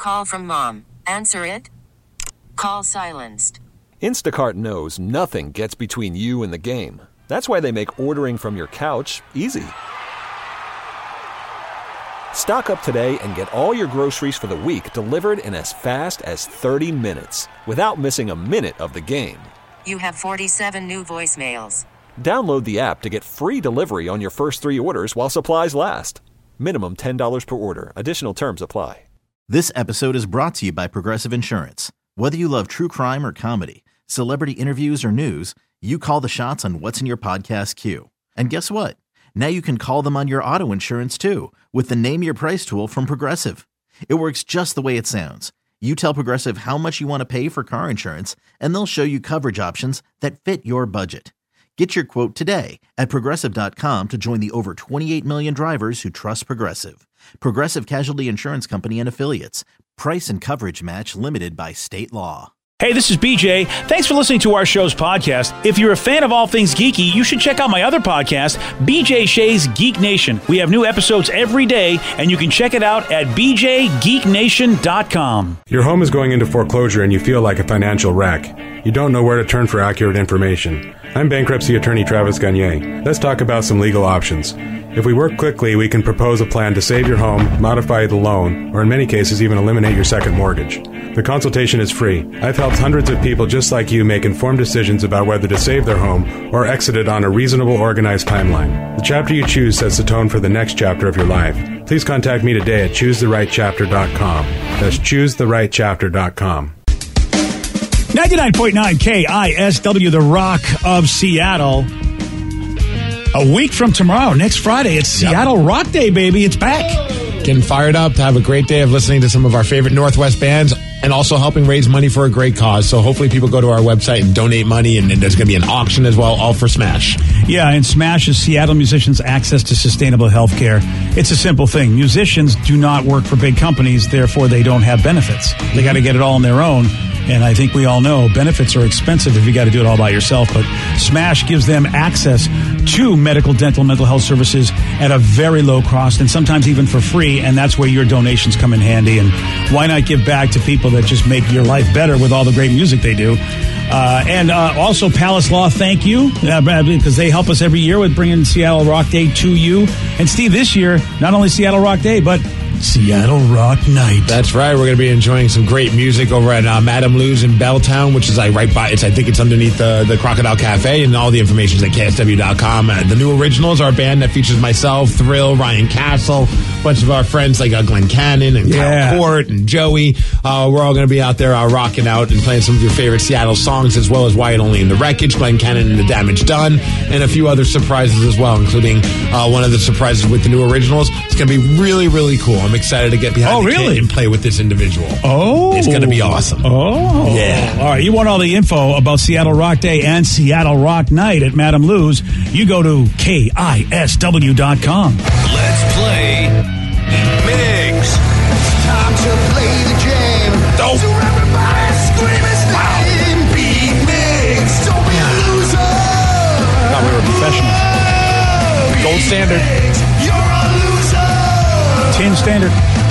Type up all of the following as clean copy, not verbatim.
Call from mom. Answer it. Call silenced. Instacart knows nothing gets between you and the game. That's why they make ordering from your couch easy. Stock up today and get all your groceries for the week delivered in as fast as 30 minutes without missing a minute of the game. You have 47 new voicemails. Download the app to get free delivery on your first 3 orders while supplies last. Minimum $10 per order. Additional terms apply. This episode is brought to you by Progressive Insurance. Whether you love true crime or comedy, celebrity interviews or news, you call the shots on what's in your podcast queue. And guess what? Now you can call them on your auto insurance too with the Name Your Price tool from Progressive. It works just the way it sounds. You tell Progressive how much you want to pay for car insurance, and they'll show you coverage options that fit your budget. Get your quote today at Progressive.com to join the over 28 million drivers who trust Progressive. Progressive Casualty Insurance Company and Affiliates. Price and coverage match limited by state law. Hey, this is BJ. Thanks for listening to our show's podcast. If you're a fan of all things geeky, you should check out my other podcast, BJ Shea's Geek Nation. We have new episodes every day, and you can check it out at bjgeeknation.com. Your home is going into foreclosure and you feel like a financial wreck. You don't know where to turn for accurate information. I'm bankruptcy attorney Travis Gagne. Let's talk about some legal options. If we work quickly, we can propose a plan to save your home, modify the loan, or in many cases even eliminate your second mortgage. The consultation is free. I've helped hundreds of people just like you make informed decisions about whether to save their home or exit it on a reasonable, organized timeline. The chapter you choose sets the tone for the next chapter of your life. Please contact me today at choosetherightchapter.com. That's choosetherightchapter.com. 99.9 KISW, the Rock of Seattle. A week from tomorrow, next Friday, it's Seattle Rock Day, baby. It's back. Getting fired up to have a great day of listening to some of our favorite Northwest bands and also helping raise money for a great cause. So hopefully people go to our website and donate money, and there's going to be an auction as well, all for Smash. Yeah, and Smash is Seattle musicians' access to sustainable health care. It's a simple thing. Musicians do not work for big companies, therefore they don't have benefits. They got to get it all on their own. And I think we all know benefits are expensive if you got to do it all by yourself. But Smash gives them access to medical, dental, mental health services at a very low cost and sometimes even for free. And that's where your donations come in handy. And why not give back to people that just make your life better with all the great music they do? And also Palace Law, thank you, because they help us every year with bringing Seattle Rock Day to you. And Steve, this year, not only Seattle Rock Day, but Seattle Rock Night. That's right. We're going to be enjoying some great music over at Madame Lou's in Belltown, which is like right by. I think it's underneath the Crocodile Cafe, and all the information is at KSW.com. The New Originals, our band that features myself, Thrill, Ryan Castle, a bunch of our friends like Glenn Cannon and Kyle Court and Joey. We're all going to be out there rocking out and playing some of your favorite Seattle songs, as well as Wyatt Only in the Wreckage, Glenn Cannon and The Damage Done, and a few other surprises as well, including one of the surprises with the New Originals. It's going to be really, really cool. I'm excited to get behind the kit and play with this individual. Oh. It's going to be awesome. Oh. Yeah. All right. You want all the info about Seattle Rock Day and Seattle Rock Night at Madame Lou's, you go to KISW.com. Let's play Migs. It's time to play the game. So everybody scream his name. Beat Migs. Don't be a loser. I thought we were professionals. Gold standard. You're a loser. Tin standard.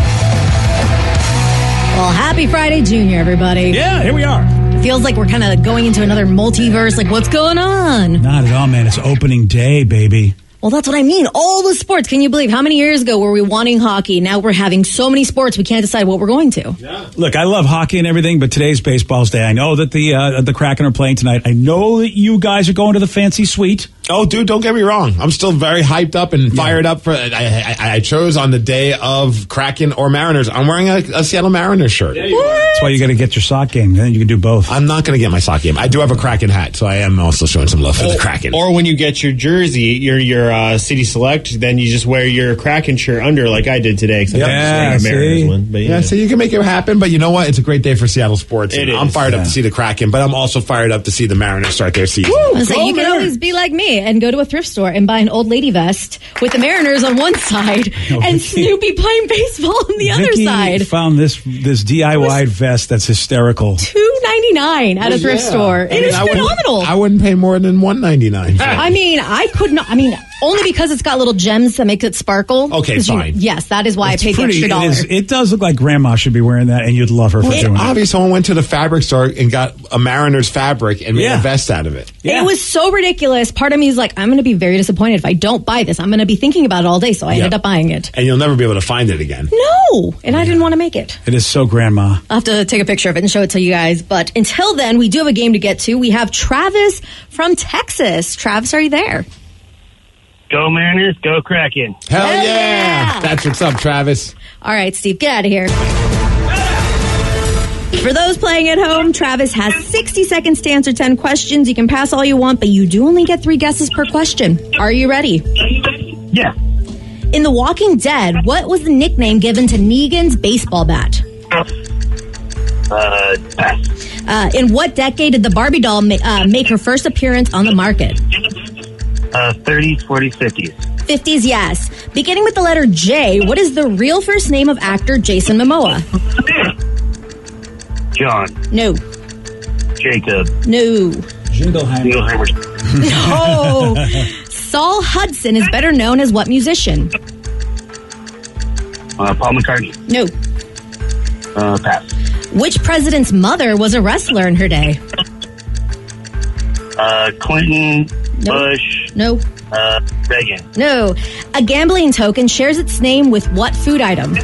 Well, happy Friday, Junior, everybody. Yeah, here we are. It feels like we're kind of going into another multiverse. Like, what's going on? Not at all, man. It's opening day, baby. Well, that's what I mean. All the sports. Can you believe how many years ago were we wanting hockey? Now we're having so many sports, we can't decide what we're going to. Yeah. Look, I love hockey and everything, but today's baseball's day. I know that the Kraken are playing tonight. I know that you guys are going to the fancy suite. Oh, dude, don't get me wrong. I'm still very hyped up and fired up for. I chose on the day of Kraken or Mariners. I'm wearing a Seattle Mariners shirt. That's why you got to get your sock game. Then you can do both. I'm not going to get my sock game. I do have a Kraken hat, so I am also showing some love for the Kraken. Or when you get your jersey, your City Select, then you just wear your Kraken shirt under, like I did today. Except I'm just wearing a Mariners one. But so you can make it happen. But you know what? It's a great day for Seattle sports. I'm fired up to see the Kraken, but I'm also fired up to see the Mariners start their season. So you can always be like me and go to a thrift store and buy an old lady vest with the Mariners on one side and Snoopy playing baseball on the other side. Found this DIY vest that's hysterical. $2.99 at a thrift store. It is phenomenal. I wouldn't pay more than $1.99. I mean, I could not. I mean, Only because it's got little gems that make it sparkle. Okay, 'Cause fine. Yes, that is why It's I paid the pretty. extra dollar. It does look like Grandma should be wearing that, and you'd love her for doing it. Obviously, someone went to the fabric store and got a Mariner's fabric and made a vest out of it. Yeah. It was so ridiculous. Part of me is like, I'm going to be very disappointed if I don't buy this. I'm going to be thinking about it all day, so I ended up buying it. And you'll never be able to find it again. No, and I didn't want to make it. It is so Grandma. I'll have to take a picture of it and show it to you guys. But until then, we do have a game to get to. We have Travis from Texas. Travis, are you there? Go Mariners, go Kraken. Hell Hell yeah! yeah! That's what's up, Travis. All right, Steve, get out of here. For those playing at home, Travis has 60 seconds to answer 10 questions. You can pass all you want, but you do only get 3 guesses per question. Are you ready? Yeah. In The Walking Dead, what was the nickname given to Negan's baseball bat? Pass. In what decade did the Barbie doll make her first appearance on the market? 30s, 40s, 50s. 50s, yes. Beginning with the letter J, what is the real first name of actor Jason Momoa? John. No. Jacob. No. Jingleheimer. No. Saul Hudson is better known as what musician? Paul McCartney. No. Pass. Which president's mother was a wrestler in her day? Clinton. No. Bush. No. Reagan. No. A gambling token shares its name with what food item?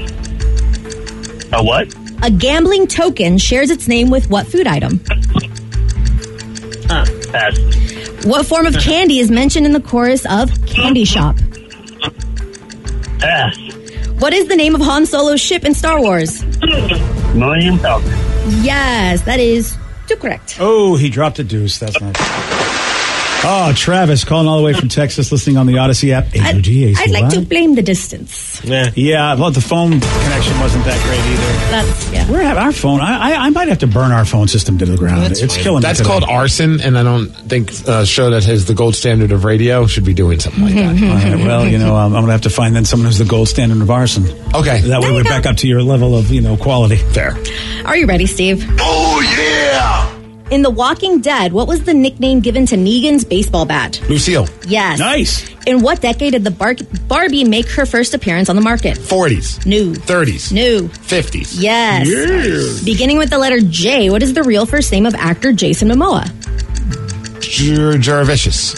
A what? A gambling token shares its name with what food item? Pass. What form of candy is mentioned in the chorus of Candy Shop? Pass. What is the name of Han Solo's ship in Star Wars? Millennium Falcon. Yes, that is too correct. Oh, he dropped a deuce. That's nice. Oh, Travis calling all the way from Texas, listening on the Odyssey app. I'd like to blame the distance. Yeah, well, the phone connection wasn't that great either. We're having our phone. I might have to burn our phone system to the ground. It's killing me. That's today. called arson, and I don't think a show that has the gold standard of radio should be doing something like that. All right, well, I'm going to have to find then someone who's the gold standard of arson. Okay. That way we're back up to your level of, quality. Fair. Are you ready, Steve? Oh, yeah! In The Walking Dead, what was the nickname given to Negan's baseball bat? Lucille. Yes. Nice. In what decade did the Barbie make her first appearance on the market? 40s. No. 30s. No. 50s. Yes. Yes. Beginning with the letter J, what is the real first name of actor Jason Momoa? Jarvicious.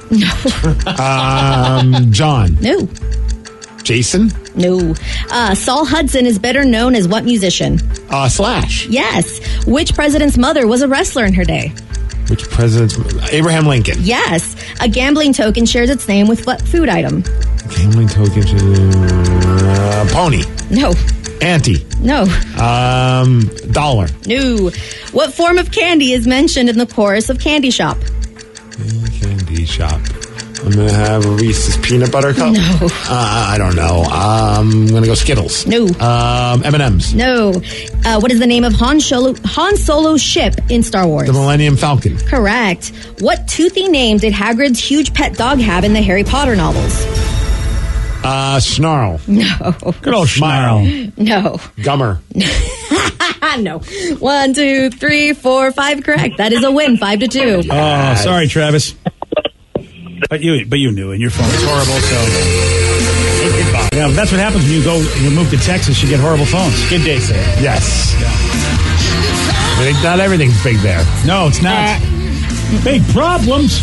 John. No. Jason. No. Saul Hudson is better known as what musician? Slash. Yes. Which president's mother was a wrestler in her day? Which president? Abraham Lincoln. Yes. A gambling token shares its name with what food item? Gambling token. Pony. No. Ante. No. Dollar. No. What form of candy is mentioned in the chorus of Candy Shop? Candy shop. I'm going to have a Reese's peanut butter cup. No. I don't know. I'm going to go Skittles. No. M&M's. No. What is the name of Han Solo's ship in Star Wars? The Millennium Falcon. Correct. What toothy name did Hagrid's huge pet dog have in the Harry Potter novels? Snarl. No. Good old Snarl. No. Gummer. No. 1, 2, 3, 4, 5. Correct. That is a win. 5-2. Oh, sorry, Travis. But you knew, and your phone was horrible, so. Yeah, that's what happens when you move to Texas. You get horrible phones. Good day, sir. Yes. I think not everything's big there. No, it's not. Big problems.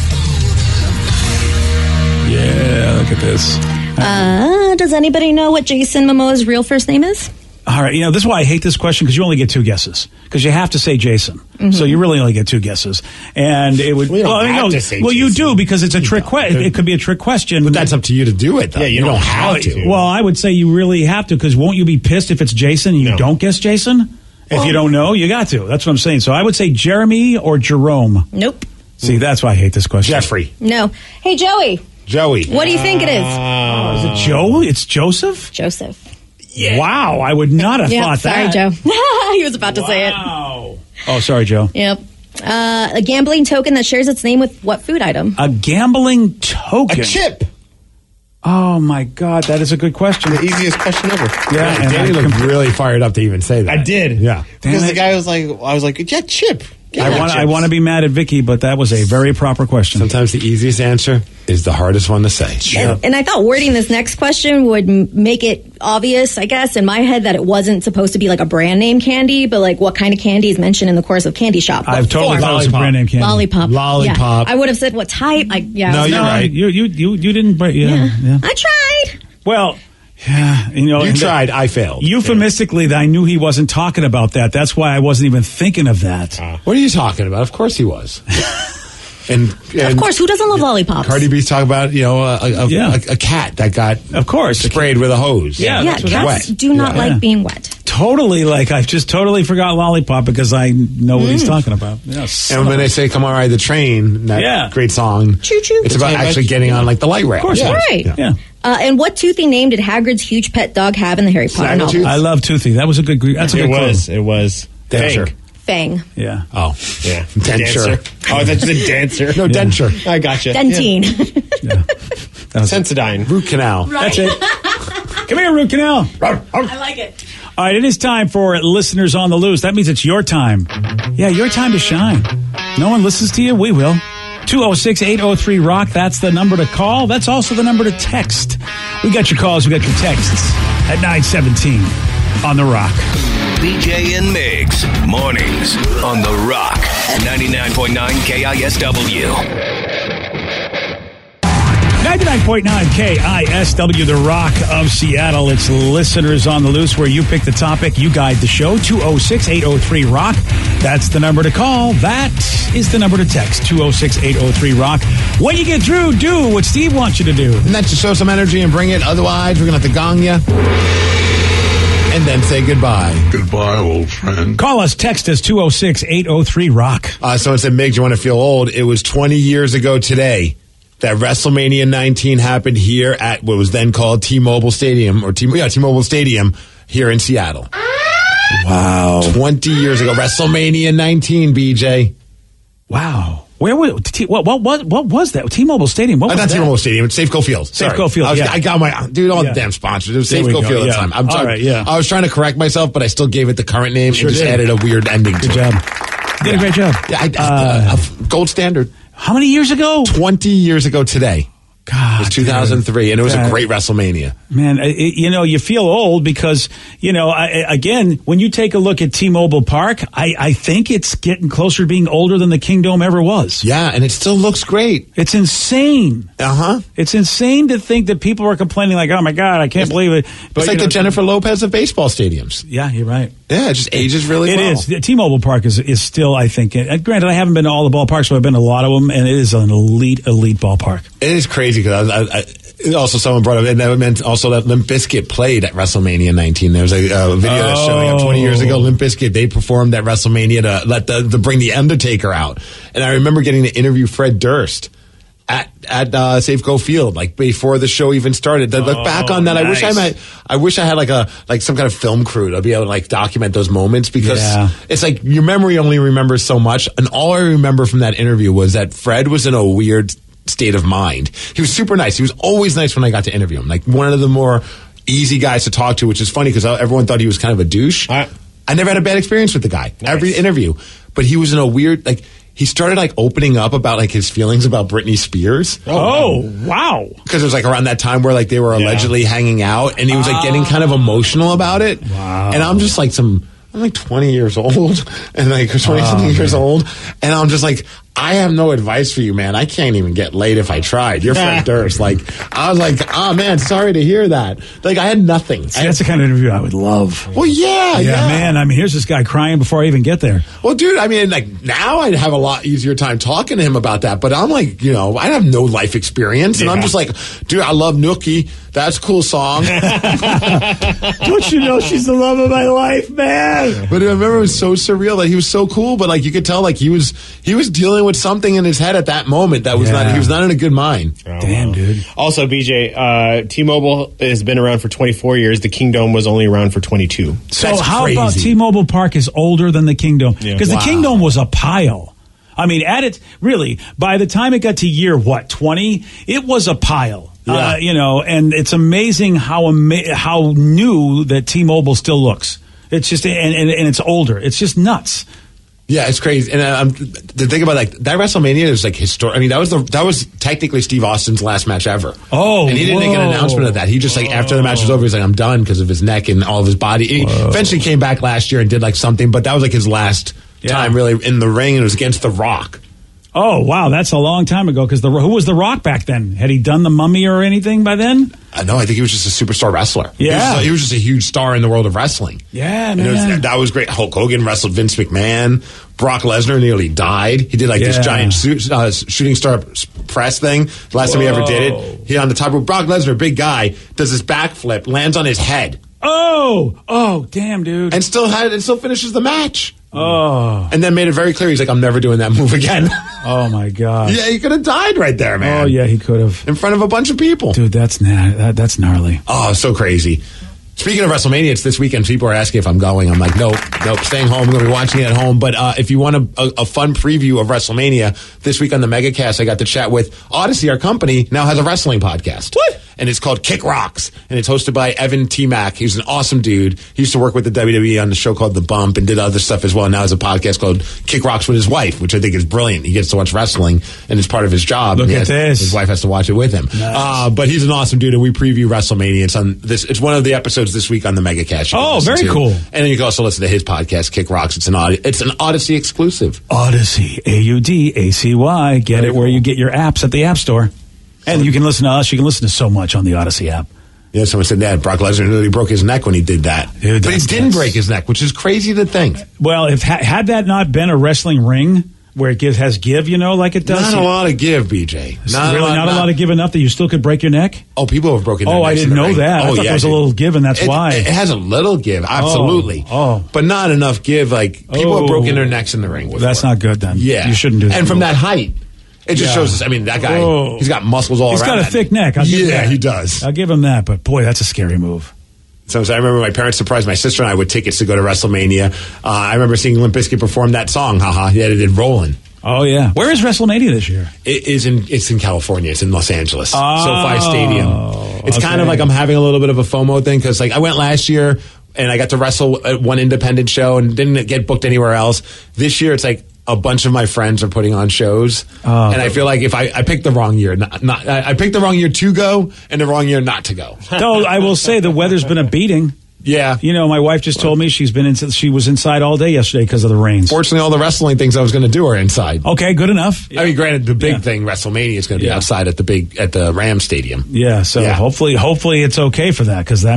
Yeah, look at this. Does anybody know what Jason Momoa's real first name is? All right, this is why I hate this question, because you only get 2 guesses. Because you have to say Jason. Mm-hmm. So you really only get 2 guesses. And it would... We don't have to say you Jason. do, because it's a trick question. It could be a trick question. But that's up to you to do it, though. Yeah, you don't have to. Well, I would say you really have to, because won't you be pissed if it's Jason and you don't guess Jason? If you don't know, you got to. That's what I'm saying. So I would say Jeremy or Jerome. Nope. See, that's why I hate this question. Jeffrey. No. Hey, Joey. Joey. What do you think it is? Is it Joe? It's Joseph? Joseph. Yeah. Wow, I would not have thought sorry, that. Joe. He was about to say it. Wow. Oh, sorry, Joe. Yep. A gambling token that shares its name with what food item? A gambling token. A chip. Oh, my God. That is a good question. The easiest question ever. Yeah, and Danny looked really fired up to even say that. I did. Yeah. Because the guy was like, I was like, yeah, chip. I want to be mad at Vicky, but that was a very proper question. Sometimes the easiest answer is the hardest one to say. And I thought wording this next question would make it obvious, I guess, in my head that it wasn't supposed to be like a brand name candy, but like what kind of candy is mentioned in the course of Candy Shop. I've totally thought it was a brand name candy. Lollipop. Lollipop. Yeah. I would have said what type. No, you're right. You didn't. Yeah. I tried. Well. Yeah, you tried. I failed. Euphemistically, I knew he wasn't talking about that. That's why I wasn't even thinking of that. What are you talking about? Of course he was. and of course, who doesn't love lollipops? Cardi B's talking about a cat that got sprayed with a hose. Yeah, cats do not like being wet. Totally, I've just totally forgot Lollipop because I know what he's talking about. And when they say "Come on, ride the train," that great song, choo choo, it's about actually getting on the light rail. Of course, right? Yeah. And what toothy name did Hagrid's huge pet dog have in the Harry Potter novel? I love Toothy. That was a good. That's a good clue. It was. Fang. Yeah. Oh, yeah. Denture. Oh, that's a dancer. No, denture. I gotcha. Dentine. Yeah. Sensodyne. Root canal. Right. That's it. Come here, root canal. I like it. All right, it is time for listeners on the loose. That means it's your time. Yeah, your time to shine. No one listens to you? We will. 206-803-ROCK. That's the number to call. That's also the number to text. We got your calls. We got your texts at 917 on The Rock. BJ and Migs, mornings on The Rock, 99.9 KISW. 99.9 KISW, The Rock of Seattle. It's listeners on the loose where you pick the topic, you guide the show. 206-803-ROCK. That's the number to call. That is the number to text. 206-803-ROCK. When you get through, do what Steve wants you to do. And that's to show some energy and bring it. Otherwise, we're going to have to gong you. And then say goodbye. Goodbye, old friend. Call us, text us, 206-803-ROCK. Someone said, Migs, you want to feel old? It was 20 years ago today that WrestleMania 19 happened here at what was then called T-Mobile Stadium, T-Mobile Stadium here in Seattle. Wow. 20 years ago. WrestleMania 19, BJ. Wow. Where was what was that? T-Mobile Stadium. What was not that? T-Mobile Stadium. It's Safeco Field. Safeco Field. I got my all the damn sponsors. It was Safeco Field at the time. All right. I was trying to correct myself, but I still gave it the current name and just added a weird ending. Good job. You did a great job. Yeah, gold standard. How many years ago? 20 years ago today. God, it was 2003, and it was a great WrestleMania. Man, you feel old because, again, when you take a look at T-Mobile Park, I think it's getting closer to being older than the Kingdome ever was. Yeah, and it still looks great. It's insane. Uh-huh. It's insane to think that people are complaining like, oh, my God, I can't believe it. But it's like the Jennifer Lopez of baseball stadiums. Yeah, you're right. Yeah, it just ages really well. It is. T-Mobile Park is still, I think, granted, I haven't been to all the ballparks, but I've been to a lot of them, and it is an elite ballpark. It is crazy because also someone brought up, and that meant also that Limp Bizkit played at WrestleMania 19. There was a video that's showing up 20 years ago. Limp Bizkit, they performed at WrestleMania to bring the Undertaker out. And I remember getting to interview Fred Durst at Safeco Field, before the show even started. To look back on that, nice. I wish I had some kind of film crew to be able to document those moments, because it's like your memory only remembers so much. And all I remember from that interview was that Fred was in a weird state of mind. He was super nice. He was always nice when I got to interview him. One of the more easy guys to talk to, which is funny because everyone thought he was kind of a douche. I never had a bad experience with the guy. Nice. Every interview. But he was in a weird, he started opening up about his feelings about Britney Spears. Oh, wow. Because it was around that time where they were allegedly hanging out, and he was getting kind of emotional about it. Wow. And I'm just I'm 20 years old and 20-something years old. And I'm just I have no advice for you, man. I can't even get laid if I tried. You're Fred Durst. I was oh man, sorry to hear that. I had nothing. That's the kind of interview I would love. Well, yeah. Man. Here's this guy crying before I even get there. Well, dude, now I'd have a lot easier time talking to him about that. But I'm I have no life experience. And I'm just dude, I love Nookie. That's a cool song. Don't you know she's the love of my life, man? But I remember it was so surreal that he was so cool, but you could tell he was dealing with something in his head at that moment that was he was not in a good mind. Oh, damn, dude. Also, BJ, T-Mobile has been around for 24 years. The Kingdome was only around for 22. So how about T-Mobile Park is older than the Kingdome? Because the Kingdome was a pile. Really, by the time it got to year 20, it was a pile. Yeah. And it's amazing how new that T-Mobile still looks. It's just and it's older. It's just nuts. Yeah, it's crazy. And the thing about like that WrestleMania is like historic. I mean, that was technically Steve Austin's last match ever. Oh, and he didn't make an announcement of that. He just like after the match was over, he's like, I'm done because of his neck and all of his body. He eventually came back last year and did like something, but that was like his last time really in the ring, and it was against The Rock. Oh, wow, that's a long time ago, because who was The Rock back then? Had he done The Mummy or anything by then? No, I think he was just a superstar wrestler. Yeah. He was just a huge star in the world of wrestling. Yeah, man. That was great. Hulk Hogan wrestled Vince McMahon. Brock Lesnar nearly died. He did like this giant shooting star press thing. The last time he ever did it. He on the top of Brock Lesnar, big guy, does this backflip, lands on his head. Oh, damn, dude. And still finishes the match. Oh. And then made it very clear, he's like, I'm never doing that move again. Oh, my God. Yeah, he could have died right there, man. Oh, yeah, he could have. In front of a bunch of people. Dude, that's gnarly. Oh, so crazy. Speaking of WrestleMania, it's this weekend. People are asking if I'm going. I'm like, nope, staying home. I'm going to be watching it at home. But if you want a fun preview of WrestleMania, this week on the MegaCast, I got to chat with Odyssey. Our company now has a wrestling podcast. What? And it's called Kick Rocks. And it's hosted by Evan T. Mack. He's an awesome dude. He used to work with the WWE on the show called The Bump and did other stuff as well. Now has a podcast called Kick Rocks with his wife, which I think is brilliant. He gets to watch wrestling, and it's part of his job. Look at this. His wife has to watch it with him. Nice. But he's an awesome dude, and we preview WrestleMania. It's one of the episodes this week on the MegaCast. Oh, very cool. And then you can also listen to his podcast, Kick Rocks. It's an Odyssey exclusive. Odyssey, AUDACY. Get it where you get your apps at the App Store. And you can listen to us. You can listen to so much on the Odyssey app. Yeah, someone said that Brock Lesnar nearly broke his neck when he did that. Dude, but he didn't break his neck, which is crazy to think. Well, if had that not been a wrestling ring where it has give, like it does. Not a lot of give, BJ. Not a lot of give enough that you still could break your neck? Oh, people have broken their necks. I didn't know that. I thought there was a little give, and that's why. It has a little give, absolutely. But not enough give. Like, people have broken their necks in the ring before. That's not good, then. Yeah. You shouldn't do that. And from that height. It just shows us. I mean, that guy, he's got muscles all around. He's got a thick neck. He does. I'll give him that. But boy, that's a scary move. So I remember my parents surprised my sister and I with tickets to go to WrestleMania. I remember seeing Limp Bizkit perform that song. They did Rollin'. Oh yeah. Where is WrestleMania this year? It's in California. It's in Los Angeles. SoFi Stadium. It's kind of like I'm having a little bit of a FOMO thing because I went last year and I got to wrestle at one independent show and didn't get booked anywhere else. This year it's like a bunch of my friends are putting on shows, and I feel like if I picked the wrong year, I picked the wrong year to go and the wrong year not to go. Though I will say the weather's been a beating. Yeah. My wife just told me she was inside all day yesterday because of the rains. Fortunately, all the wrestling things I was going to do are inside. Okay, good enough. I mean, granted, the big thing, WrestleMania, is going to be outside at the Rams Stadium. Yeah, so hopefully it's okay for that because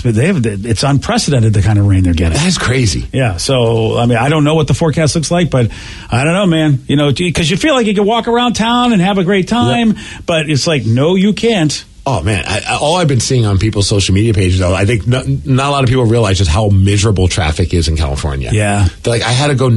it's unprecedented the kind of rain they're getting. That's crazy. Yeah, so I don't know what the forecast looks like, but I don't know, man. Because you feel like you can walk around town and have a great time, but it's like, no, you can't. Oh, man. All I've been seeing on people's social media pages, though, I think not a lot of people realize just how miserable traffic is in California. Yeah. They're like, I had to go,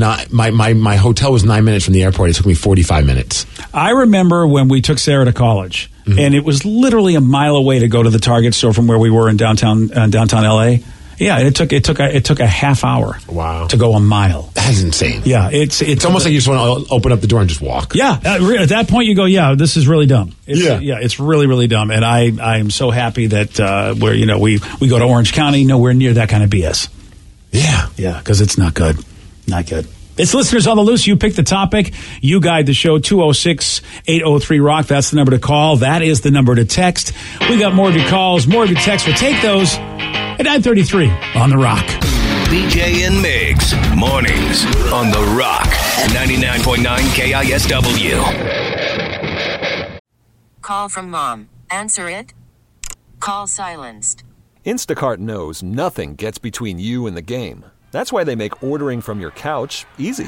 my hotel was 9 minutes from the airport. It took me 45 minutes. I remember when we took Sarah to college, and it was literally a mile away to go to the Target store from where we were in downtown L.A., yeah, it took a half hour. Wow. To go a mile. That's insane. Yeah, it's almost like you just want to open up the door and just walk. Yeah, at that point you go, yeah, this is really dumb. It's really, really dumb. And I am so happy that we go to Orange County, nowhere near that kind of BS. Yeah. Yeah, because it's not good. Not good. It's Listeners on the Loose. You pick the topic. You guide the show. 206-803-ROCK. That's the number to call. That is the number to text. We got more of your calls, more of your texts. We'll take those at 9:33 on The Rock. BJ and Migs, mornings on The Rock, 99.9 KISW. Call from mom. Answer it. Call silenced. Instacart knows nothing gets between you and the game. That's why they make ordering from your couch easy.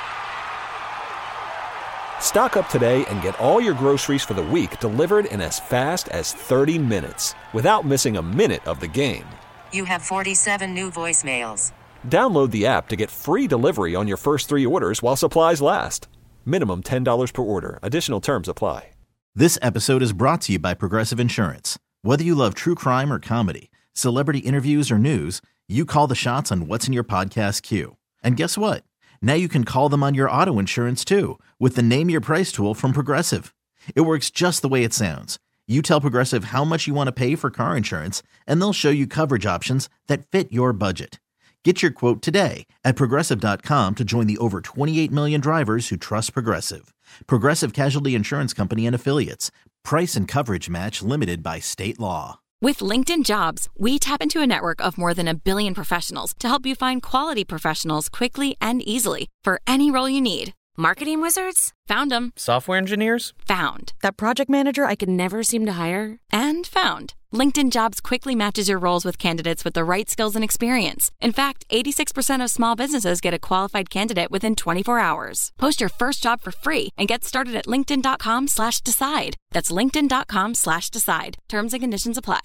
Stock up today and get all your groceries for the week delivered in as fast as 30 minutes without missing a minute of the game. You have 47 new voicemails. Download the app to get free delivery on your first 3 orders while supplies last. Minimum $10 per order. Additional terms apply. This episode is brought to you by Progressive Insurance. Whether you love true crime or comedy, celebrity interviews or news, you call the shots on what's in your podcast queue. And guess what? Now you can call them on your auto insurance too with the Name Your Price tool from Progressive. It works just the way it sounds. You tell Progressive how much you want to pay for car insurance, and they'll show you coverage options that fit your budget. Get your quote today at Progressive.com to join the over 28 million drivers who trust Progressive. Progressive Casualty Insurance Company and Affiliates. Price and coverage match limited by state law. With LinkedIn Jobs, we tap into a network of more than 1 billion professionals to help you find quality professionals quickly and easily for any role you need. Marketing wizards? Found them. Software engineers? Found. That project manager I could never seem to hire? And found. LinkedIn Jobs quickly matches your roles with candidates with the right skills and experience. In fact, 86% of small businesses get a qualified candidate within 24 hours. Post your first job for free and get started at linkedin.com/decide. That's linkedin.com/decide. Terms and conditions apply.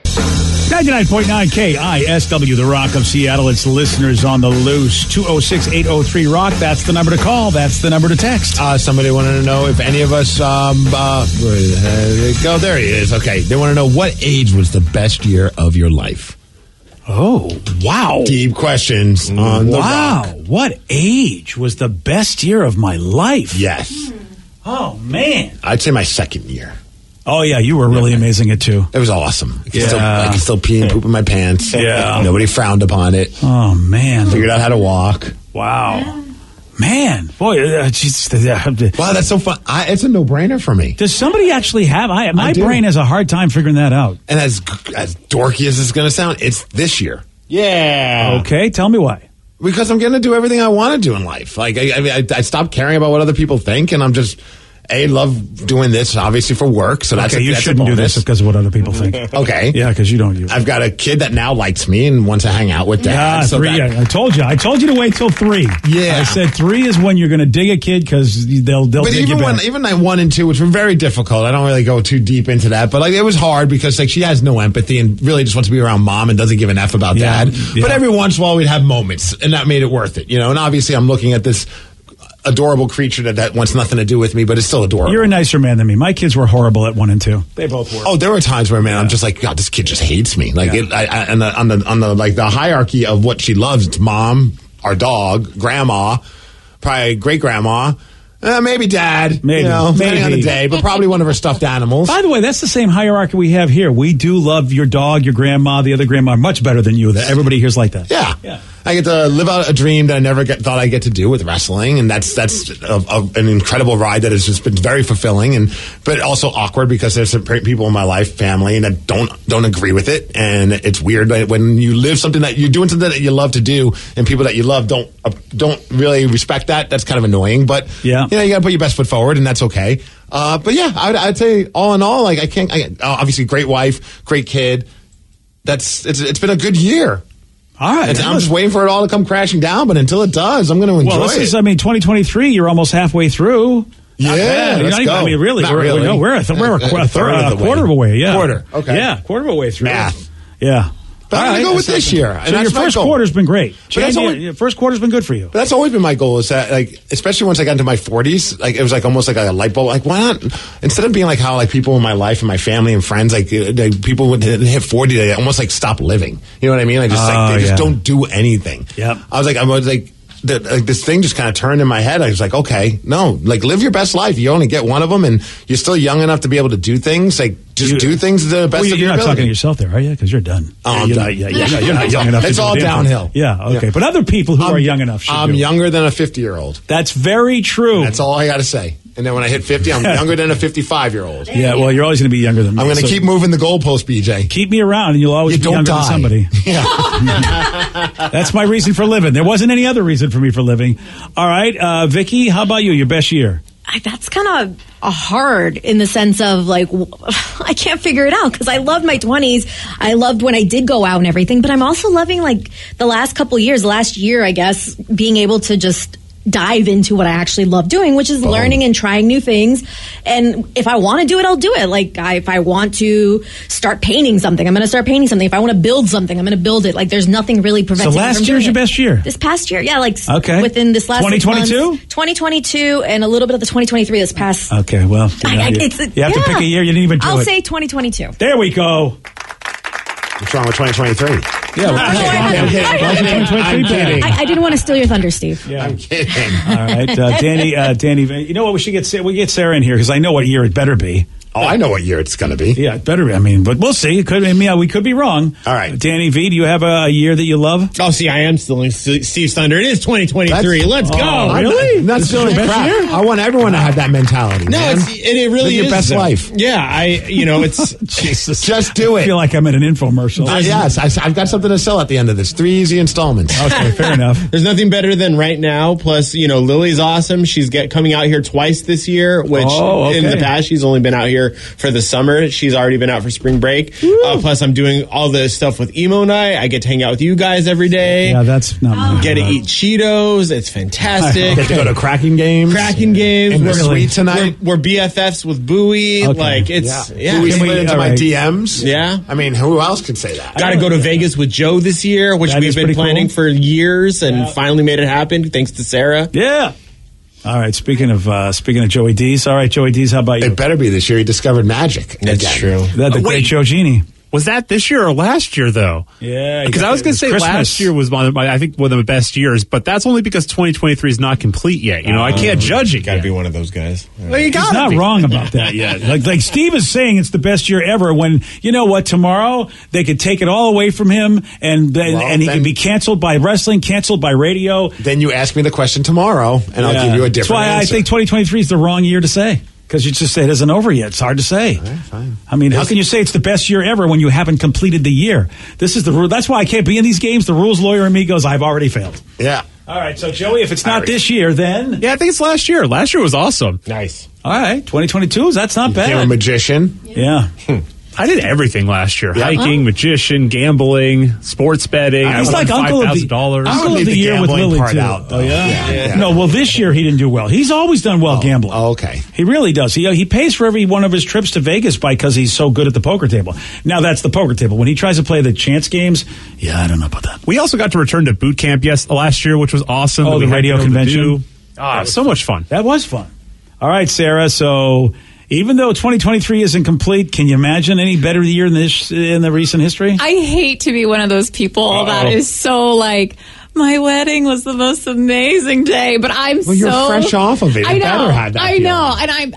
99.9 KISW, the Rock of Seattle. It's listeners on the loose. 206-803-ROCK. That's the number to call. That's the number to text. Somebody wanted to know if any of us, where did it go? There he is. Okay. They want to know what age was the best year of your life. Oh, wow. Deep questions on the Rock. Wow. What age was the best year of my life? Yes. Oh, man. I'd say my second year. Oh, yeah, you were really amazing it, too. It was awesome. I could still pee and poop in my pants. Yeah. Nobody frowned upon it. Oh, man. Figured out how to walk. Wow. Man. Boy, wow, that's so fun. It's a no-brainer for me. Does somebody actually have... My brain has a hard time figuring that out. And as dorky as it's going to sound, it's this year. Yeah. Okay, tell me why. Because I'm going to do everything I want to do in life. Like, I stopped caring about what other people think, and I'm just... love doing this, obviously, for work. So that's you shouldn't do this because of what other people think. Okay. Yeah, because you don't use it. I've got a kid that now likes me and wants to hang out with dad. Yeah, 3. I told you to wait till 3. Yeah. I said 3 is when you're going to dig a kid because they'll dig you back. Even like 1 and 2, which were very difficult. I don't really go too deep into that, but it was hard because she has no empathy and really just wants to be around mom and doesn't give an F about dad. Yeah. But every once in a while we'd have moments, and that made it worth it. And obviously I'm looking at this adorable creature that wants nothing to do with me, but it's still adorable. You're a nicer man than me. My kids were horrible at 1 and 2. They both were. Oh, there were times where, I'm just like, God, this kid just hates me. Like, on the hierarchy of what she loves, it's mom, our dog, grandma, probably great grandma. Maybe dad, maybe depending on the day, but probably one of her stuffed animals. By the way, that's the same hierarchy we have here. We do love your dog, your grandma, the other grandma much better than you. Everybody here's like that. Yeah. I get to live out a dream that I never thought I'd get to do with wrestling, and that's an incredible ride that has just been very fulfilling, but also awkward because there's some people in my life, family, that don't agree with it, and it's weird when you live something that you're doing something that you love to do, and people that you love don't really respect that. That's kind of annoying, but you got to put your best foot forward, and that's okay. But yeah, I'd say all in all, obviously great wife, great kid. It's been a good year. All right. I'm just waiting for it all to come crashing down, but until it does, I'm going to enjoy it. Well, this is, 2023, you're almost halfway through. Yeah, let's go. I mean, really, we're a quarter of a way. Yeah, quarter. Okay, yeah, quarter of a way through. Math. Yeah. But I'm going to go with this year. So your first quarter's been great. Your first quarter's been good for you. But that's always been my goal, is that, especially once I got into my 40s, it was almost like a light bulb. Like, why not, instead of being like how people in my life and my family and friends, people would hit 40, they almost stop living. You know what I mean? They just don't do anything. Yeah. I was like, this thing just kind of turned in my head. I was like, okay, no, live your best life. You only get one of them, and you're still young enough to be able to do things. Just do things to the best of your ability. You're not talking to yourself there, are you? Because you're done. I'm done. You're not young enough. It's all downhill. Yeah, okay. But other people who are young enough should I'm younger than a 50-year-old. That's very true. That's all I got to say. And then when I hit 50, I'm younger than a 55-year-old. Yeah, well, you're always going to be younger than me. I'm going to keep moving the goalpost, BJ. Keep me around, and you'll always be younger than somebody. Yeah. That's my reason for living. There wasn't any other reason for me for living. All right, Vicky, how about you? Your best year? That's kind of hard in the sense of I can't figure it out because I loved my 20s. I loved when I did go out and everything, but I'm also loving the last couple years, last year, I guess, being able to just dive into what I actually love doing, which is learning and trying new things. And if I want to do it, I'll do it. If I want to start painting something, I'm going to start painting something. If I want to build something, I'm going to build it. There's nothing really preventing me from doing it. So last year's your best year? This past year, yeah. Okay. Within this last 2022? 2022 and a little bit of the 2023 this past. Okay, well. You have to pick a year. You didn't even do it. I'll say 2022. There we go. What's wrong with 2023? Yeah, I'm kidding. I didn't want to steal your thunder, Steve. Yeah. I'm kidding. All right, Danny. You know what? We get Sarah in here because I know what year it better be. Oh, I know what year it's going to be. Yeah, it better be. I mean, but we'll see. It could. I mean, we could be wrong. All right, Danny V, do you have a year that you love? Oh, see, I am still in Steve Thunder. It is 2023. Let's go. Really? That's your best crap. year? I want everyone to have that mentality. No, man. it really Live is your best though. life. Yeah, it's Jesus. Just do I it. feel like I'm in an infomercial. Yes, I've got something to sell at the end of this. 3 easy installments. Okay, fair enough. There's nothing better than right now. Plus, Lily's awesome. She's coming out here twice this year, which in the past she's only been out here for the summer. She's already been out for spring break. Plus, I'm doing all the stuff with Emo Night. I get to hang out with you guys every day. Yeah, that's not my Get to eat Cheetos. It's fantastic. Get to go to Kraken games. And we're sweet tonight. We're BFFs with Bowie. Okay. Like it's Bowie slid into my DMs. Yeah. I mean, who else could say that? Got to go to Vegas with Joe this year, which That we've is been pretty planning cool. for years, and finally made it happen thanks to Sarah. Yeah. All right. Speaking of Joey D's. All right, Joey D's. How about you? It better be this year. He discovered magic. That's again. true. That the great Joe Genie. Was that this year or last year, though? Yeah, because I was going to say last year was I think one of the best years, but that's only because 2023 is not complete yet. I can't judge it. Got to be one of those guys. Well, you He's gotta not be. wrong about that yet. Like Steve is saying, it's the best year ever. When you know what, tomorrow they could take it all away from him, and he could be canceled by wrestling, canceled by radio. Then you ask me the question tomorrow, and I'll give you a different That's why answer. I think 2023 is the wrong year to say. Because you just say it isn't over yet. It's hard to say. Fine. I mean, how can you say it's the best year ever when you haven't completed the year? This is the rule. That's why I can't be in these games. The rules lawyer in me goes, I've already failed. Yeah. All right, so Joey, if it's not this year, then Yeah, I think it's last year. Last year was awesome. Nice. all right, 2022. That's not Became a bad. magician. Yeah. I did everything last year: Yeah. hiking, magician, gambling, sports betting. He's I like won Uncle of the $5,000. Uncle of leave the the year with gambling Lily part too. out, though. Oh yeah? Yeah. No, well, this year he didn't do well. He's always done well gambling. Oh, okay. He really does. He pays for every one of his trips to Vegas because he's so good at the poker table. Now that's the poker table. When he tries to play the chance games, yeah, I don't know about that. We also got to return to boot camp last year, which was awesome. Oh, that we the had radio been able to convention? do. So much fun. That was fun. All right, Sarah. So even though 2023 isn't complete, can you imagine any better year in the recent history? I hate to be one of those people that is so like, my wedding was the most amazing day, but You're fresh off of it. I You know. better have that I feeling. know. And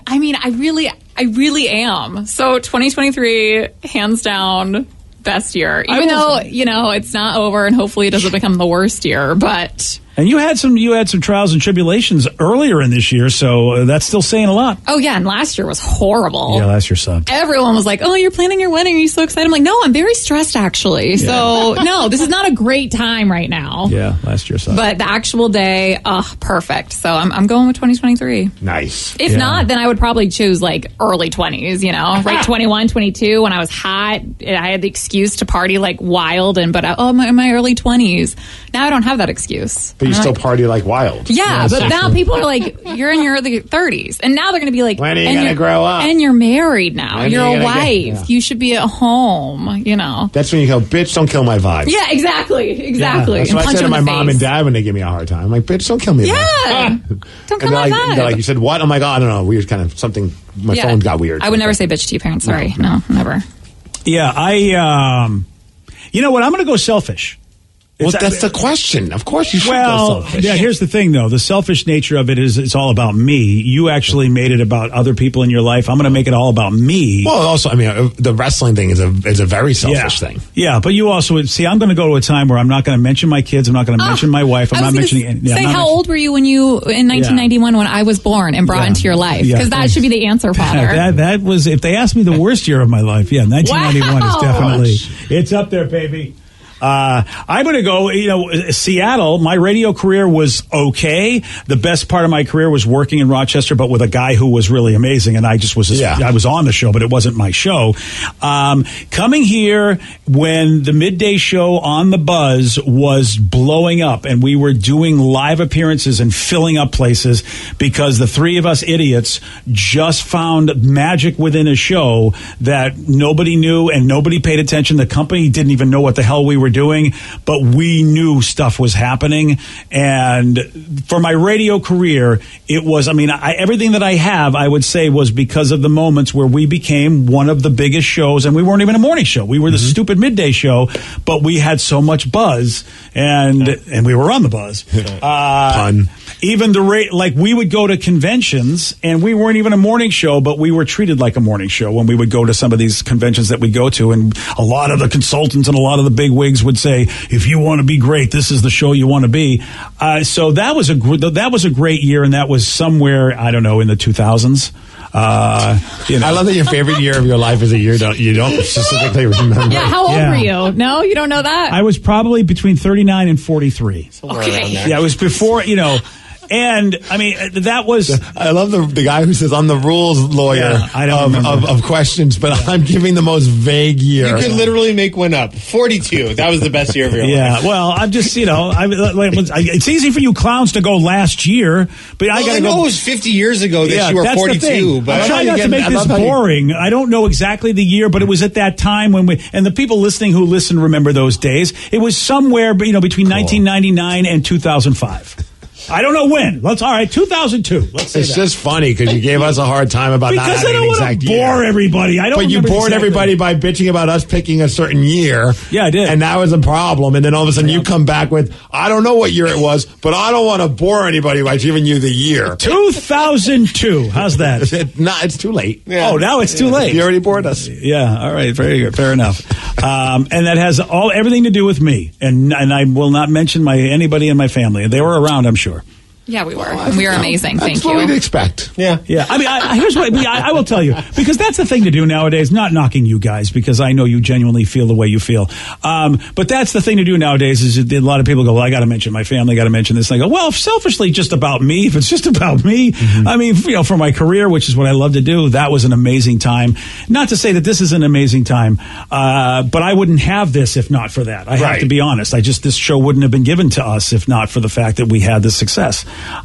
I really am. So 2023, hands down, best year. Even though, it's not over and hopefully it doesn't become the worst year, but... And you had some trials and tribulations earlier in this year, so that's still saying a lot. Oh, yeah, and last year was horrible. Yeah, last year sucked. Everyone was like, oh, you're planning your wedding. Are you so excited? I'm like, no, I'm very stressed, actually. So, no, this is not a great time right now. Yeah, last year sucked. But the actual day, perfect. So I'm going with 2023. Nice. If not, then I would probably choose like early 20s, right? 21, 22, when I was hot. I had the excuse to party like wild, but my early 20s. Now I don't have that excuse. But you still party like wild. Yeah, but now people are like, you're in your early 30s. And now they're going to be like, when are you going to grow up? And you're married now. When You're are you a gonna wife. get- You should be at home, That's when you go, bitch, don't kill my vibe. Yeah, exactly. That's And what I punch say to them my in the mom face. and dad when they give me a hard time. I'm like, bitch, don't kill me. Yeah. man. Don't And come on they're like, you said what? I'm like, oh, I don't know. Weird kind of something. My Yeah. phone got weird. I would never say bitch to your parents. Sorry. No, never. Yeah, you know what? I'm going to go selfish. Well, that's the question. Of course you should Well, go selfish. yeah, here's the thing, though. The selfish nature of it is it's all about me. You actually made it about other people in your life. I'm going to make it all about me. Well, also, I mean, the wrestling thing is a very selfish thing. Yeah, but you also, see, I'm going to go to a time where I'm not going to mention my kids. I'm not going to mention my wife. I'm not mentioning... Say, how old were you when you, in 1991, when I was born and brought into your life? Yeah, Because that should be the answer, Father. that was, if they asked me the worst year of my life, 1991 is Wow. definitely, it's up there, baby. I'm going to go, Seattle, my radio career was okay. The best part of my career was working in Rochester, but with a guy who was really amazing. And I just was, I was on the show, but it wasn't my show. Coming here when the midday show on the Buzz was blowing up and we were doing live appearances and filling up places because the three of us idiots just found magic within a show that nobody knew and nobody paid attention. The company didn't even know what the hell we were doing, but we knew stuff was happening. And for my radio career, it was, everything that I have, I would say, was because of the moments where we became one of the biggest shows, and we weren't even a morning show. We were the stupid midday show, but we had so much buzz, and we were on the buzz. Pun. Even we would go to conventions, and we weren't even a morning show, but we were treated like a morning show when we would go to some of these conventions that we go to, and a lot of the consultants and a lot of the big wigs would say, if you want to be great, this is the show you want to be. So that was a great year, and that was somewhere, I don't know, in the 2000s. I love that your favorite year of your life is a year you don't specifically remember. Yeah, how old were you? No, you don't know that? I was probably between 39 and 43. Okay. Yeah, it was before, and that was. I love the guy who says, I'm the rules lawyer of questions, but I'm giving the most vague year. You could literally make one up. 42. That was the best year of your life. Yeah, well, I'm just, it's easy for you clowns to go last year, but I got to go. It was 50 years ago that you were 42. But I'm trying not to make this boring. I don't know exactly the year, but it was at that time when and the people listening who listen remember those days. It was somewhere, between 1999 and 2005. I don't know when. All right, 2002. Let's say it's just funny because you gave us a hard time about not having an exact year. Because I don't want to bore everybody. But you bored everybody by bitching about us picking a certain year. Yeah, I did. And that was a problem. And then all of a sudden you come back with, I don't know what year it was, but I don't want to bore anybody by giving you the year. 2002. How's that? It's too late. Yeah. Oh, now it's too late. You already bored us. Yeah, all right. Very good. Fair enough. And that has everything to do with me. And I will not mention anybody in my family. They were around, I'm sure. Yeah, we were. We were amazing. Thank That's you. what we'd expect. Yeah. Here's what I will tell you, because that's the thing to do nowadays. Not knocking you guys, because I know you genuinely feel the way you feel. But that's the thing to do nowadays. Is a lot of people go, well, I got to mention my family, got to mention this. And I go, well, selfishly, just about me. If it's just about me, for my career, which is what I love to do, that was an amazing time. Not to say that this is an amazing time, but I wouldn't have this if not for that. I have to be honest. This show wouldn't have been given to us if not for the fact that we had this success.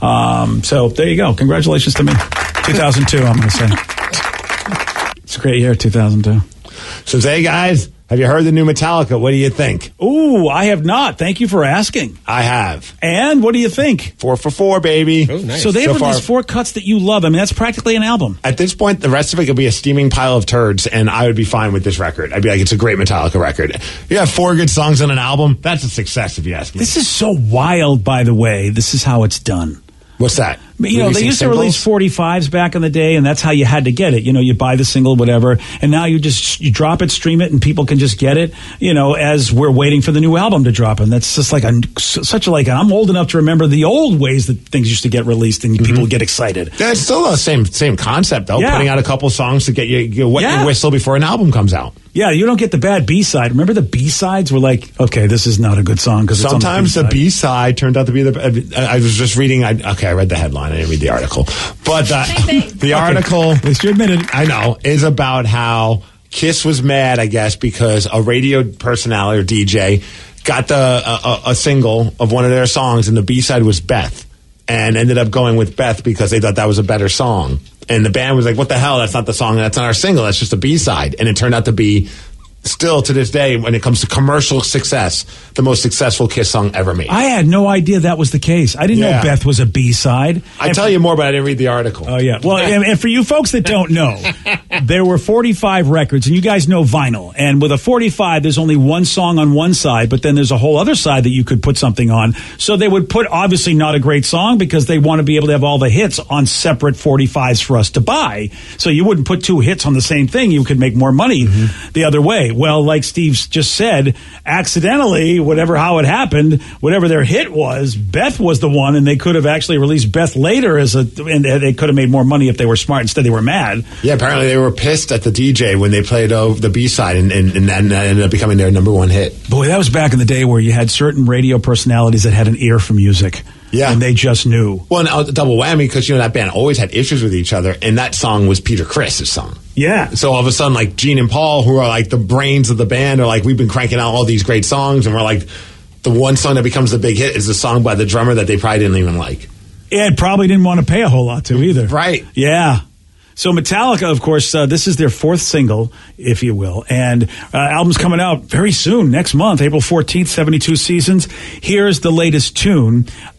So there you go. Congratulations to me. 2002, I'm going to say. It's a great year, 2002. So say, guys, have you heard the new Metallica? What do you think? Ooh, I have not. Thank you for asking. I have. And what do you think? 4 for 4, baby. Oh, nice. So they have released 4 cuts that you love. That's practically an album. At this point, the rest of it could be a steaming pile of turds, and I would be fine with this record. I'd be like, it's a great Metallica record. You have 4 good songs on an album, that's a success if you ask me. This is so wild, by the way. This is how it's done. What's that? They used to release 45s back in the day, and that's how you had to get it. You buy the single, whatever, and now you drop it, stream it, and people can just get it, as we're waiting for the new album to drop. And that's just I'm old enough to remember the old ways that things used to get released and people would get excited. That's still the same concept, though. Yeah. Putting out a couple songs to get you wet your whistle before an album comes out. Yeah, you don't get the bad B-side. Remember the B-sides were like, okay, this is not a good song because sometimes the B-side turned out to be I was just reading. I read the headline. I didn't read the article, but the article, at least you admitted it. I know, is about how Kiss was mad, I guess, because a radio personality or DJ got a single of one of their songs, and the B-side was Beth, and ended up going with Beth because they thought that was a better song. And the band was like, what the hell? That's not the song. That's not our single. That's just a B-side. And it turned out to be, still to this day, when it comes to commercial success, the most successful Kiss song ever made. I had no idea that was the case. I didn't know Beth was a B-side. I tell you more, but I didn't read the article. Oh, yeah. Well, and for you folks that don't know, there were 45 records, and you guys know vinyl. And with a 45, there's only one song on one side, but then there's a whole other side that you could put something on. So they would put, obviously not a great song, because they want to be able to have all the hits on separate 45s for us to buy. So you wouldn't put 2 hits on the same thing. You could make more money the other way. Well, like Steve's just said, accidentally, how it happened, whatever their hit was, Beth was the one, and they could have actually released Beth later and they could have made more money if they were smart. Instead, they were mad. Yeah, apparently they were pissed at the DJ when they played the B-side, and that ended up becoming their number 1 hit. Boy, that was back in the day where you had certain radio personalities that had an ear for music. Yeah. And they just knew. Well, and double whammy, because, that band always had issues with each other, and that song was Peter Criss' song. Yeah. So all of a sudden, like, Gene and Paul, who are like the brains of the band, are like, we've been cranking out all these great songs, and we're like, the one song that becomes the big hit is the song by the drummer that they probably didn't even like. And probably didn't want to pay a whole lot to either. Right. Yeah. So Metallica, of course, this is their fourth single, if you will, and album's coming out very soon, next month, April 14th, 72 Seasons. Here's the latest tune, it's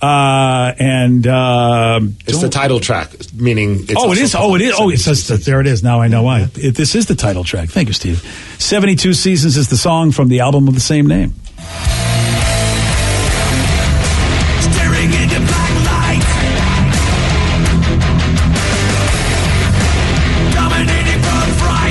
the title track, meaning it's it is. It says that. There it is. Now I know why. This is the title track. Thank you, Steve. 72 Seasons is the song from the album of the same name. Staring into black light, dominating from fright.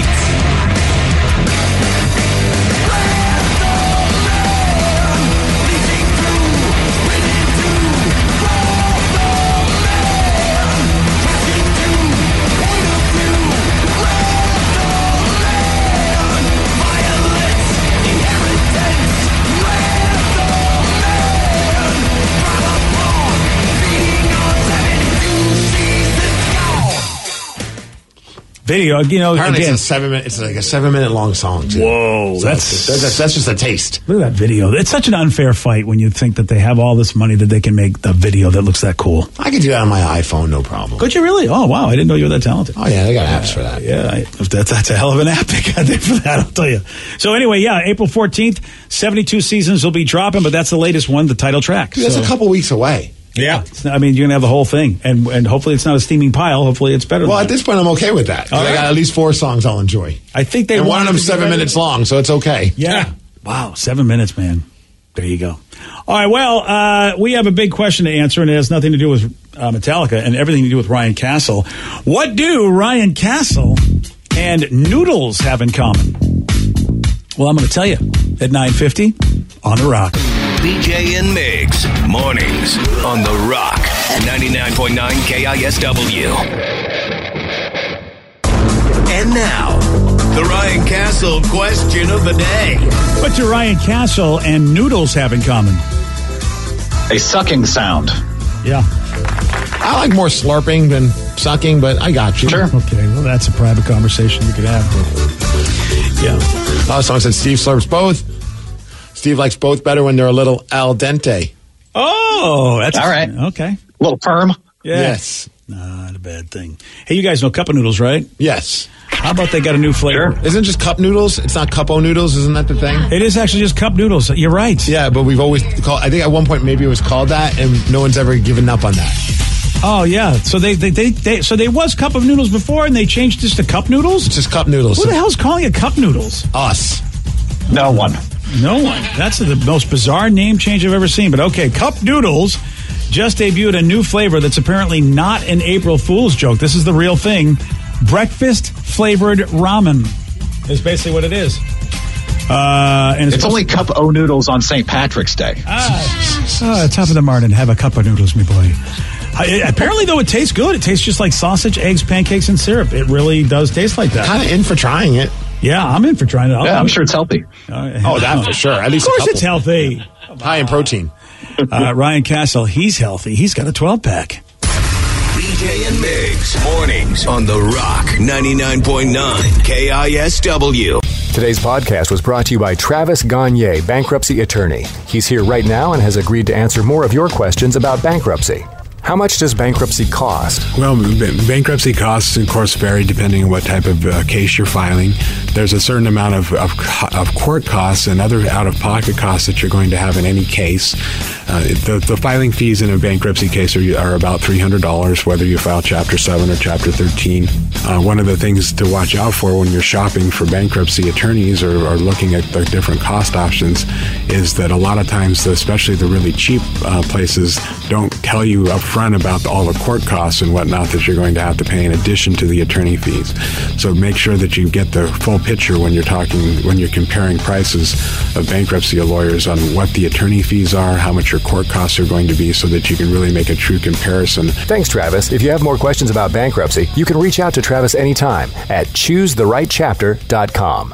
Video, apparently again, it's like a 7-minute long song. Too. Whoa, so that's just a taste. Look at that video. It's such an unfair fight when you think that they have all this money that they can make the video that looks that cool. I could do that on my iPhone, no problem. Could you really? Oh, wow. I didn't know you were that talented. Oh, yeah, they got apps for that. Yeah, that's a hell of an app they got there for that, I'll tell you. So anyway, April 14th, 72 Seasons will be dropping, but that's the latest one, the title track. Dude, that's a couple weeks away. Yeah. I mean, you're going to have the whole thing. And hopefully it's not a steaming pile. Hopefully it's better Well, than at this point, I'm okay with that. I got at least 4 songs I'll enjoy. I think they and want one of them 7 minutes long, so it's okay. Yeah. Wow, 7 minutes, man. There you go. All right, well, we have a big question to answer, and it has nothing to do with Metallica and everything to do with Ryan Castle. What do Ryan Castle and Noodles have in common? Well, I'm going to tell you at 9:50 on The Rock. BJ and Migs, mornings on The Rock, 99.9 KISW. And now, the Ryan Castle question of the day. What do Ryan Castle and Noodles have in common? A sucking sound. Yeah. I like more slurping than sucking, but I got you. Sure. Okay, well, that's a private conversation you could have. Yeah. Oh, someone said Steve slurps both. Steve likes both better when they're a little al dente. Oh, that's all right. Okay. A little firm. Yes. Not a bad thing. Hey, you guys know Cup of Noodles, right? Yes. How about they got a new flavor? Sure. Isn't it just cup noodles? It's not cup-o noodles, isn't that the thing? It is actually just cup noodles. You're right. Yeah, but we've always called, I think at one point maybe it was called that, and no one's ever given up on that. Oh, yeah. So they so there was Cup of Noodles before, and they changed this to Cup Noodles? It's just cup noodles. Who the hell's calling it Cup Noodles? Us. No one. No one. That's the most bizarre name change I've ever seen. But okay, Cup Noodles just debuted a new flavor that's apparently not an April Fool's joke. This is the real thing. Breakfast flavored ramen is basically what it is. And it's only cup-o noodles on St. Patrick's Day. Top of the morning, have a cup of noodles, me boy. Apparently, though, it tastes good. It tastes just like sausage, eggs, pancakes, and syrup. It really does taste like that. Kind of in for trying it. Yeah, I'm in for trying it. I'm sure it's healthy. Oh, that for sure. At least of course it's healthy. High in protein. Ryan Castle, he's healthy. He's got a 12-pack. BJ and Migs, mornings on The Rock, 99.9 KISW. Today's podcast was brought to you by Travis Gagne, bankruptcy attorney. He's here right now and has agreed to answer more of your questions about bankruptcy. How much does bankruptcy cost? Well, bankruptcy costs, of course, vary depending on what type of case you're filing. There's a certain amount of court costs and other out-of-pocket costs that you're going to have in any case. The filing fees in a bankruptcy case are about $300, whether you file Chapter 7 or Chapter 13. One of the things to watch out for when you're shopping for bankruptcy attorneys or looking at the different cost options is that a lot of times, especially the really cheap places, don't tell you up front about all the court costs and whatnot that you're going to have to pay in addition to the attorney fees. So make sure that you get the full picture when you're comparing prices of bankruptcy lawyers on what the attorney fees are, how much your court costs are going to be, so that you can really make a true comparison. Thanks, Travis. If you have more questions about bankruptcy, you can reach out to Travis anytime at choosetherightchapter.com.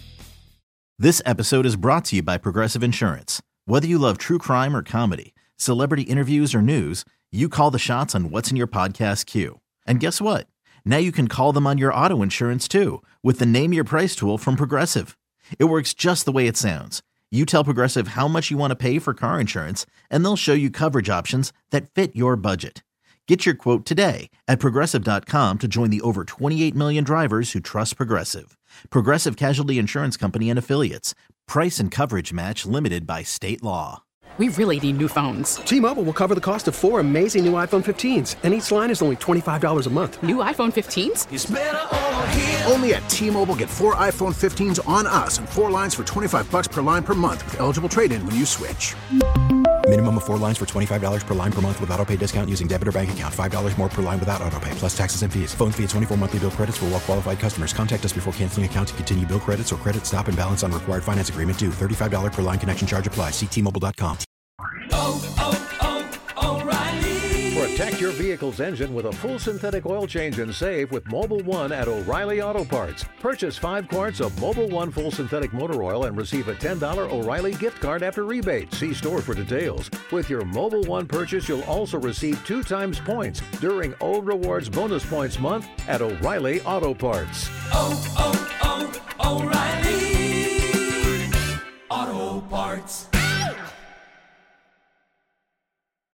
This episode is brought to you by Progressive Insurance. Whether you love true crime or comedy, celebrity interviews or news, you call the shots on what's in your podcast queue. And guess what? Now you can call them on your auto insurance too with the Name Your Price tool from Progressive. It works just the way it sounds. You tell Progressive how much you want to pay for car insurance, and they'll show you coverage options that fit your budget. Get your quote today at Progressive.com to join the over 28 million drivers who trust Progressive. Progressive Casualty Insurance Company and Affiliates. Price and coverage match limited by state law. We really need new phones. T-Mobile will cover the cost of 4 amazing new iPhone 15s, and each line is only $25 a month. New iPhone 15s? It's better over here. Only at T-Mobile, get 4 iPhone 15s on us and 4 lines for $25 per line per month with eligible trade-in when you switch. Minimum of 4 lines for $25 per line per month with autopay discount using debit or bank account. $5 more per line without autopay, plus taxes and fees. Phone fee at 24 monthly bill credits for well-qualified customers. Contact us before canceling account to continue bill credits or credit stop and balance on required finance agreement due. $35 per line connection charge applies. See T-Mobile.com. O'Reilly. Protect your vehicle's engine with a full synthetic oil change and save with Mobil 1 at O'Reilly Auto Parts. Purchase 5 quarts of Mobil 1 full synthetic motor oil and receive a $10 O'Reilly gift card after rebate. See store for details. With your Mobil 1 purchase, you'll also receive 2 times points during O Rewards Bonus Points Month at O'Reilly Auto Parts. O'Reilly Auto Parts.